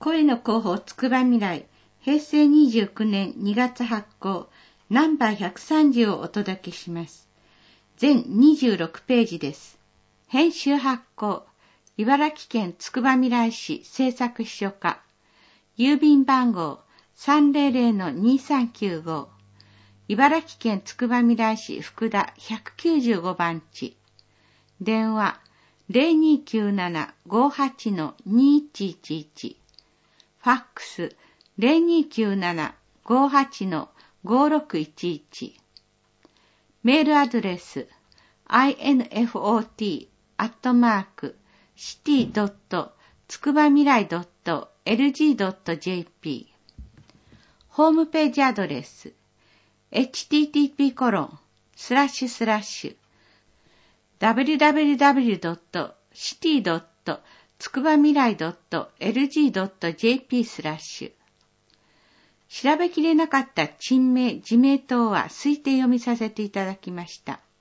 声の候補つくばみらい、平成29年2月発行、ナンバー130をお届けします。全26ページです。編集発行、茨城県つくばみらい市制作秘書課、郵便番号 300-2395、茨城県つくばみらい市福田195番地、電話 0297-58-2111、ファックス 0297-58-5611、メールアドレス infot@city.tskubamirai.lg.jp、 ホームページアドレス http://www.city.tskubamirai.lg.jp/ 調べきれなかった地名、地名等は推定読みさせていただきました。